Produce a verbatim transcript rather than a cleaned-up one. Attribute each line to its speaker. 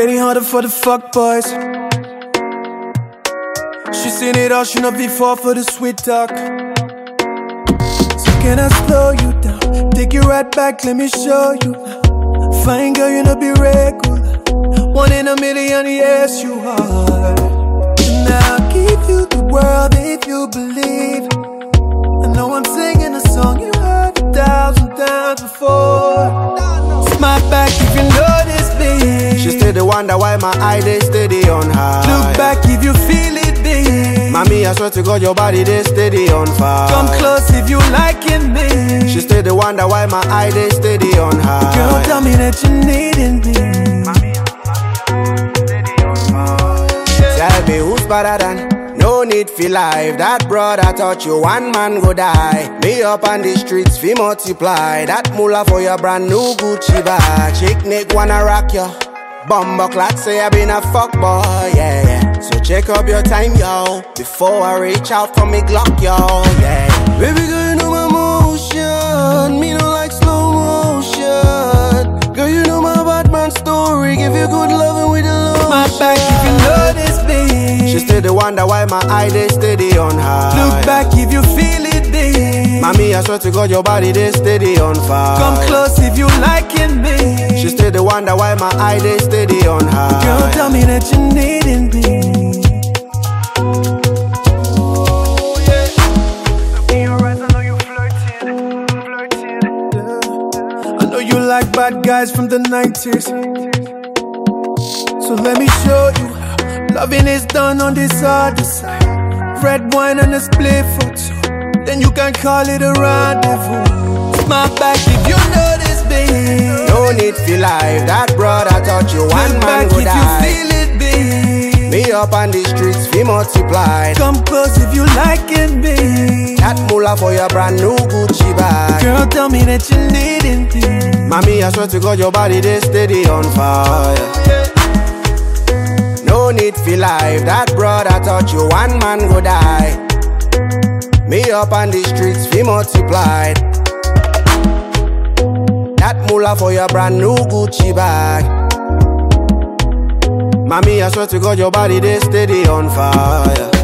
Speaker 1: getting harder for the fuck boys. She seen it all, she not be fall for the sweet talk. So can I slow you down? Take you right back, let me show you. Fine girl, you not be regular. One in a million, yes you are. And I'll give you the world if you believe. I know I'm singing a song you heard a thousand times before. Smile back if you notice me.
Speaker 2: She still the wonder why my eye they steady on her.
Speaker 1: Look back if you feel it, babe.
Speaker 2: Mommy, I swear to God, your body they steady on fire.
Speaker 1: Come close if you liking me.
Speaker 2: She still the wonder why my eye they steady on her.
Speaker 1: Girl, tell me that you needing me.
Speaker 2: Tell me who's better than. No need for life. That brother taught you one man go die. Me up on the streets fi multiply. That moolah for your brand new Gucci bag. Chick Nick wanna rock ya. Bumbo clat say I been a fuck boy, yeah, yeah. So check up your time, yo, before I reach out for me Glock, yo, yeah. Baby girl, you know my motion. Me no like slow motion. Girl, you know my Batman story. Give you good loving with the lotion.
Speaker 1: My back if you notice me.
Speaker 2: She still the wonder why my eye they steady on her.
Speaker 1: Look back if you feel it, babe.
Speaker 2: Mommy, I swear to God, your body they steady on fire.
Speaker 1: Come close if you liking me.
Speaker 2: She still the wonder why my eye they steady on her.
Speaker 1: Girl, tell me that you needing me.
Speaker 3: Oh yeah. In your eyes, I know you flirting, flirting.
Speaker 1: Yeah. I know you like bad guys from the nineties. So let me show you how loving is done on this other side. Red wine and a split for two. Then you can call it a rendezvous. Smile back if you notice, babe.
Speaker 2: No need for life. That brother taught you one
Speaker 1: Look
Speaker 2: man
Speaker 1: back
Speaker 2: go
Speaker 1: if
Speaker 2: die.
Speaker 1: you feel it, babe.
Speaker 2: Me up on the streets fi multiply.
Speaker 1: Come close if you liking me.
Speaker 2: That moolah for your brand new Gucci bag.
Speaker 1: Girl, tell me that you needing me.
Speaker 2: Mommy, I swear to God, your body they steady on fire. No need for life. That brother taught you one man go die. Me up on the streets fi multiplied. That moolah for your brand new Gucci bag. Mommy, I swear to God, your body they steady on fire.